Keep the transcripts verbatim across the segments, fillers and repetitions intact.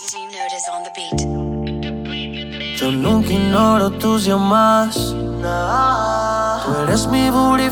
Yo nunca ignoro tus llamadas. Tú eres mi booty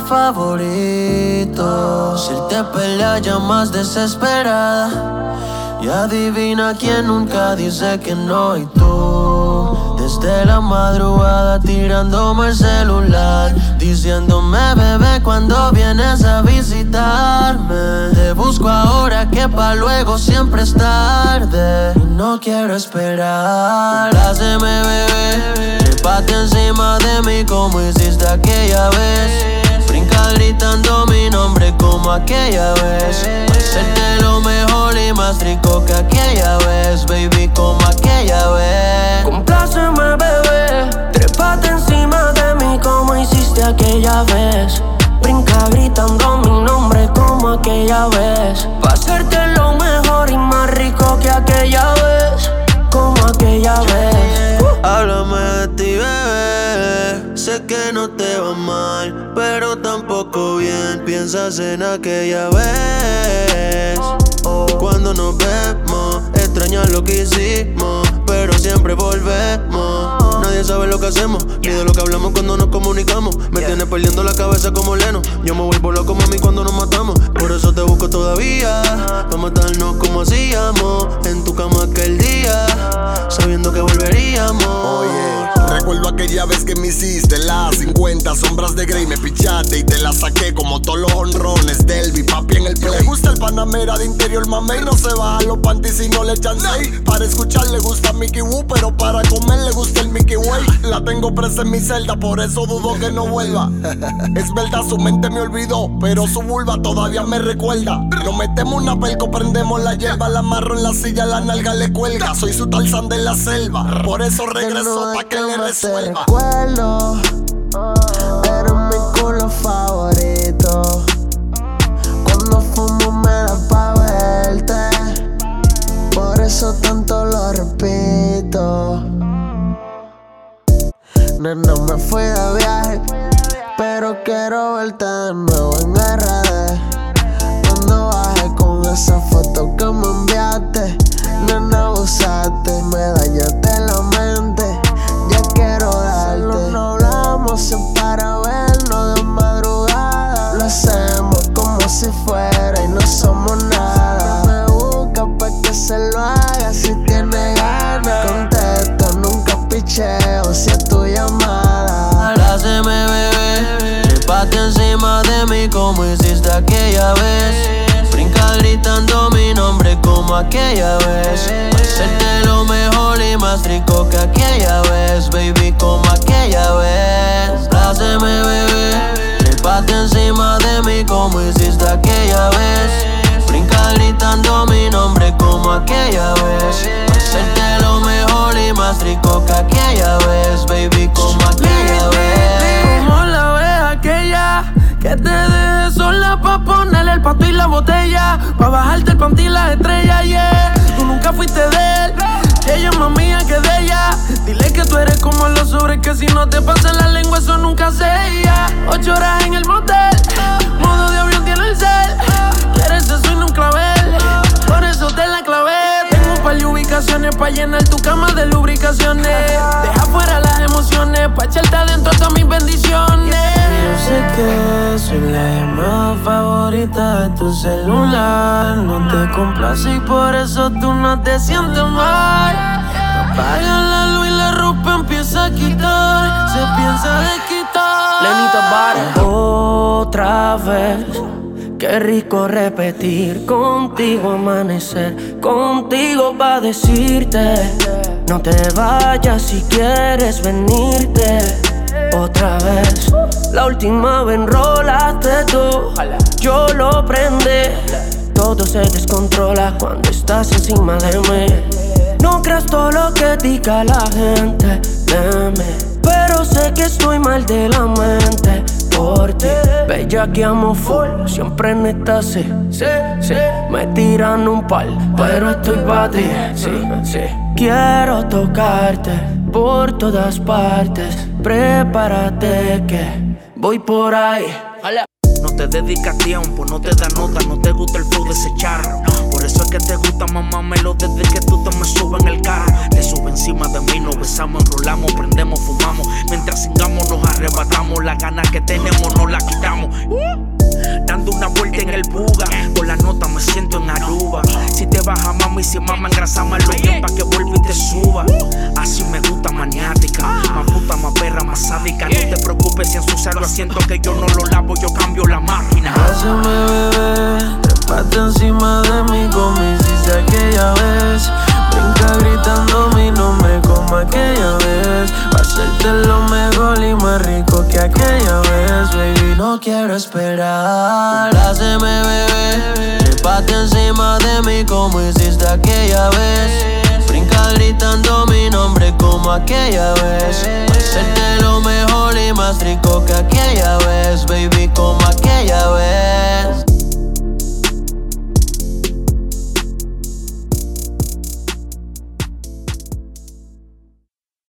favorito. Si él te pelea llamas desesperada. Y adivina quién nunca dice que no. Y tú, desde la madrugada tirándome el celular, diciéndome bebé cuando vienes a visitarme. Te busco ahora que pa' luego siempre es tarde. Y no quiero esperar. Háceme bebé, trépate encima de mí como hiciste aquella vez. Brinca gritando mi nombre como aquella vez. Hacerte lo mejor y más rico que aquella vez, baby, como aquella vez. Compláceme, bebé, trépate encima de mí como hiciste aquella vez. Brinca gritando mi nombre como aquella vez. Pa' hacerte lo mejor y más rico que aquella vez, como aquella vez. Háblame de ti, bebé. Sé que no te va mal, pero tampoco bien. Piensas en aquella vez. Cuando nos vemos, extrañas lo que hicimos, pero siempre volvemos. Nadie sabe lo que hacemos, ni de lo que hablamos cuando nos comunicamos. Me tienes perdiendo la cabeza como Leno. Yo me vuelvo loco, mami, cuando nos matamos. Por eso te busco todavía, pa' matarnos como hacíamos en tu cama aquel día, sabiendo que volveríamos. Oye, recuerdo aquella vez que me hiciste las cincuenta sombras de Grey. Me pichaste y te la saqué como todos los honrones del mi papi en el play. Le gusta el Panamera de interior, mame, y no se baja los panties y no le echan seis. Para escuchar le gusta Mickey Woo, pero para comer le gusta el Mickey Way. La tengo presa en mi celda, por eso dudo que no vuelva. Es verdad, su mente me olvidó, pero su vulva todavía me recuerda. Nos metemos una pelco, prendemos la hierba, la amarro en la silla, la nalga le cuelga. Soy su Tarzán de la selva, por eso regreso pa' que le resuelva. Recuerdo, eres mi culo favorito. Cuando fumo me da pa' verte, por eso tanto lo repito. Nena, me fui de viaje, pero quiero verte de nuevo en R D. Cuando bajé con esa foto que me enviaste, nena, abusaste, me dañaste la mente. Ya quiero darte. Solo no hablamos sin para vernos de madrugada. Lo hacemos como si fuera y no somos nada. Me busca pa' que se lo haga si tiene ganas. Contesto, nunca picheo si es tu llamada. Háceme bebé, trépate encima de mí como hiciste aquella vez. Brinca gritando mi nombre como aquella vez. Hacerte lo mejor y más rico que aquella vez, baby, como aquella vez. Háceme bebé, trépate encima de mí como hiciste aquella vez. Brinca gritando mi nombre como aquella vez. Hacerte lo mejor y más rico que aquella vez, baby, como aquella vez. Como la vez aquella que te dejé sola pa' ponerle el pato y la botella, pa' bajarte el panty y la estrella, yeah. Tú nunca fuiste de él, ella es más mía que de ella. Dile que tú eres como los sobres, que si no te pasan la lengua eso nunca se ya. Ocho horas en el motel, modo de avión tiene el cel. Quieres eso y no un clavel, por eso te la clavé. Tengo un par de ubicaciones pa' llenar tu cama de lubricaciones. Deja fuera las emociones, pa' echarte adentro todas mis bendiciones. Yo sé que soy la llamada favorita de tu celular. No te complace y por eso tú no te sientes mal. Apaga la luz y la ropa empieza a quitar. Se piensa de quitar. Lenita Bar. Otra vez, qué rico repetir, contigo amanecer, contigo pa' decirte no te vayas si quieres venirte. Otra vez, la última vez enrolaste tú, yo lo prendí. Todo se descontrola cuando estás encima de mí. No creas todo lo que diga la gente de mí, pero sé que estoy mal de la mente por ti. Bella que amo full, siempre en esta sí, sí, sí. Me tiran un par, pero estoy pa' ti, sí, sí. Quiero tocarte por todas partes. Prepárate que voy por ahí. No te dedicas tiempo, no te da nota, no te gusta el flow de ese charro. Por eso es que te gusta, mamá, me lo desde que tú te me sube en el carro. Te sube encima de mí, nos besamos, enrolamos, prendemos, fumamos. Mientras singamos nos arrebatamos. Las ganas que tenemos nos las quitamos. Dando una vuelta en el buga, por la nota me siento en Aruba. Si te baja mami, si mama engrasame lo bien pa' que vuelva y te suba. Así me gusta, maniática, más puta, más perra, más sádica. No te preocupes si ensuciar lo asiento que yo no lo lavo, yo cambio la máquina. Hazme bebé, trépate encima de mí como hiciste aquella vez. Brinca gritando mi nombre como aquella vez. Pa' hacerte lo mejor y más rico que aquella vez. Baby, no quiero esperar. Hazme bebé, trépate encima de mí como hiciste aquella vez. Brinca gritando mi nombre como aquella vez. Pa' hacerte lo mejor y más rico que aquella vez. Baby, como aquella vez.